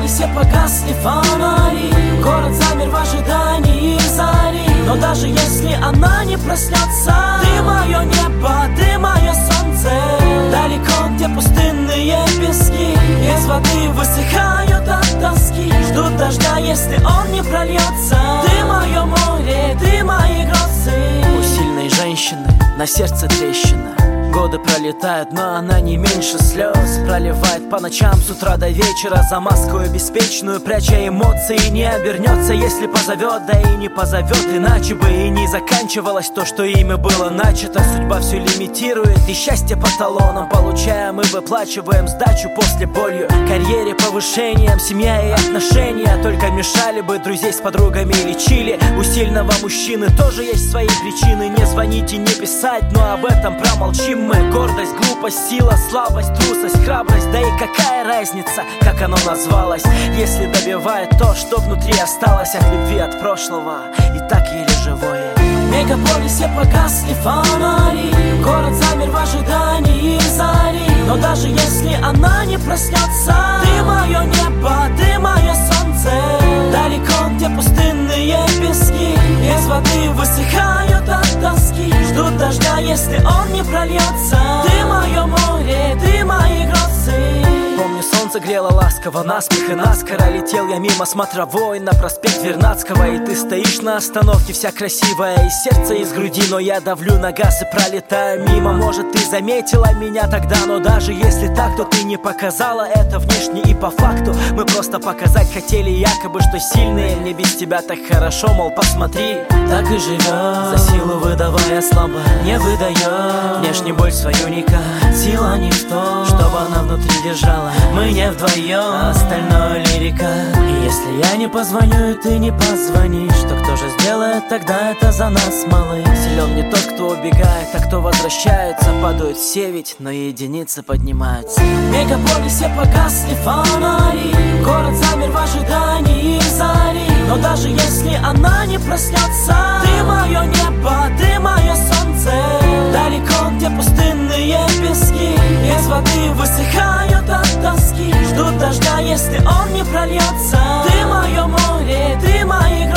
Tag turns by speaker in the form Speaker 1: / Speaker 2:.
Speaker 1: все погасли фонари, город замер в ожидании зари. Но даже если она не проснется, ты мое небо, ты мое солнце. Далеко, где пустынные пески, без воды высыхают от тоски. Ждут дождя, если он не прольется. Ты мое море, ты мои грозы.
Speaker 2: У сильной женщины на сердце трещина. Годы пролетают, но она не меньше слез. Проливает по ночам с утра до вечера за маскую беспечную, пряча эмоции. Не обернется, если позовет, да и не позовет. Иначе бы и не заканчивалось то, что ими было начато. Судьба все лимитирует, и счастье по талонам получаем и выплачиваем сдачу после болью. Карьере, повышением, семья и отношения только мешали бы, друзей с подругами лечили. У сильного мужчины тоже есть свои причины не звонить и не писать, но об этом промолчим мы. Гордость, глупость, сила, слабость, трусость, храбрость. Да и какая разница, как оно назвалось, если добивает то, что внутри осталось от любви, от прошлого, и так еле живое.
Speaker 1: В мегаполисе погасли фонари, город замер в ожидании зари. Но даже если она не проснется, ты мое небо, ты мое солнце. Далеко, где пустынные пески, без воды высыхают от тоски. Ждут дождя, если он не прольется. Ты мое море, ты мои грозы.
Speaker 2: Помню, солнце грело ласково, наспех и наскоро летел я мимо смотровой на проспект Вернадского. И ты стоишь на остановке, вся красивая, из сердца, из груди. Но я давлю на газ и пролетаю мимо. Может, ты заметила меня тогда, но даже если так, то ты не показала это внешне и по факту. Мы просто показать хотели якобы, что сильные. Мне без тебя так хорошо, мол, посмотри.
Speaker 1: Так и живет,
Speaker 2: за силу выдавая слабо,
Speaker 1: не выдает
Speaker 2: внешне боль свою никак.
Speaker 1: Сила не в том,
Speaker 2: чтобы она внутри держала.
Speaker 1: Мы не вдвоем,
Speaker 2: а остальное лирика.
Speaker 1: И если я не позвоню, и ты не позвонишь, то кто же сделает тогда это за нас, малыш?
Speaker 2: Силен не тот, кто убегает, а кто возвращается. Падают все ведь, но единицы поднимаются.
Speaker 1: В мегаполисе погасли фонари, город замер в ожидании зари. Но даже если она не проснется, ты мое небо, ты мое солнце. Далеко, где пустынные пески, без воды высыхают от тоски. Ждут дождя, если он не прольется. Ты мое море, ты мои